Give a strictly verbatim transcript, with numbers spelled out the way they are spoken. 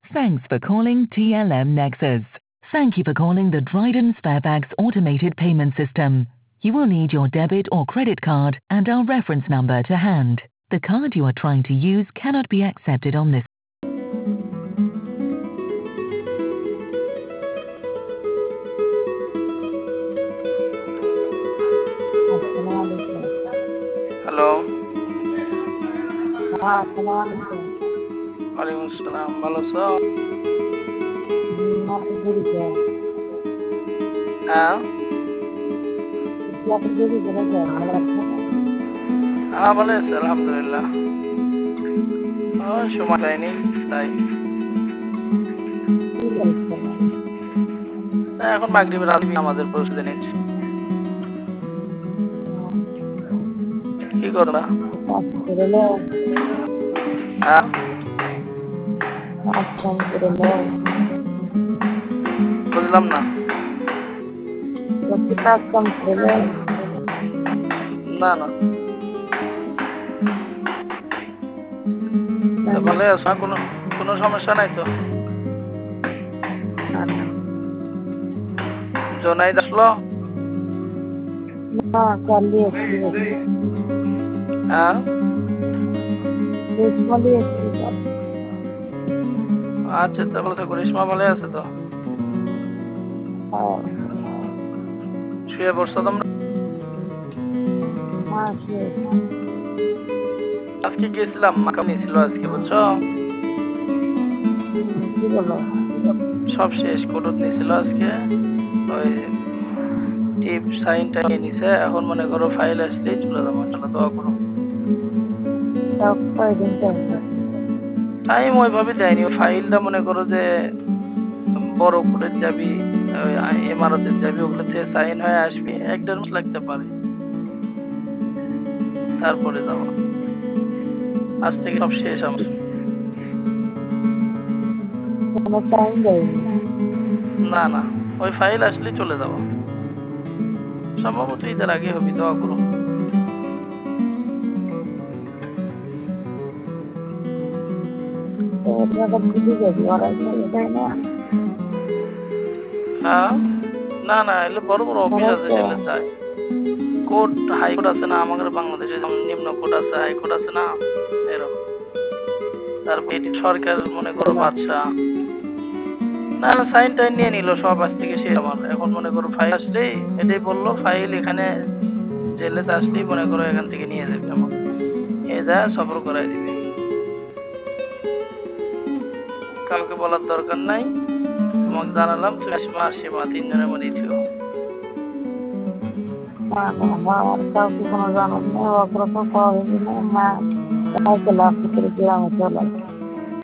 Thanks for calling T L M Nexus. Thank you for calling the Dryden Sparebags automated payment system. You will need your debit or credit card and our reference number to hand. The card you are trying to use cannot be accepted on this. Assalamualaikum. Hello, हाँ, assalamualaikum. ওয়ালাইকুম আসসালাম। ভালো আছো? Hmm, aku jadi ke, হ্যাঁ, aku jadi ke lagi, malah aku হ্যাঁ ভালো আছি আলহামদুলিল্লাহ। ও সময় যায়নি তাই। tidak istilah. তা এখন মাগরিবের আজান আমাদের পৌঁছে নিচ্ছি। কি করবা? Astagfirullah, হ্যাঁ, astagfirullah. বুঝলাম না। Kita astagfirullah. না না, তা ভালো আছো? কোনো কোনো সমস্যা নাই তো? জোনাইদ আসলো? Nah, kali ini, হ্যাঁ, kali ini, আচ্ছা তাহলে তো করিশ্মা ভালো আছে তো? ah, শুয়ে পড়ছো তোমরা? masih, আজকে গেছিলাম, মাকা নিয়েছিল আজকে, বুঝছো? tidak. সব শেষ, কোর্ট নিয়েছিল আজকে। ওই টিপ সাইনটা নিয়ে নিছে, এখন মনে করো ফাইল আসলেই চলে যাবো। ইনশাআল্লাহ দোয়া করো। Tak payah jangan. টাইম ওইভাবে দেয়নি, ওই ফাইলটা মনে করো যে বড় কোর্টের যাবি, ইমারতের যাবি, ওগুলোতে সাইন হয়ে আসবি, এক দেড় মাস লাগতে পারে, তারপরে যাবো। আজ থেকে সব শেষ আমার। Sama time deh. না না, ওই ফাইল আসলেই চলে যাবো, সম্ভবত ঈদের আগে হবে, দোয়া করো। Ternyata begitu jadi orang itu ini. হ্যাঁ, না না, এলে বড় বড় অফিস আছে, সেলে যায়। কোর্ট, হাইকোর্ট আছে না আমাদের বাংলাদেশে, যেমন নিম্ন কোর্ট আছে, হাইকোর্ট আছে না, এরকম। তারপর এটি সরকার মনে করো বাদশা, না না, সাইন টাইন নিয়ে নিল সব, আজ থেকে শেষ আমার। এখন মনে করো ফাইল আসলেই, এটাই বললো ফাইল এখানে জেলে আসলেই মনে করো এখান থেকে নিয়ে যাবে, আমার নিয়ে যায় সফর করাই দিবে, কাউকে বলার দরকার নাই। তোমাকে জানালাম, তুমি আসবা, আসিবা, তিনজনের মধ্যেই থিও। আমার কাউকে কোনো জানার নেই, অগ্রসর করা হয়নি না, মা তাই চলে আসতে পেরে গ্রামে চলে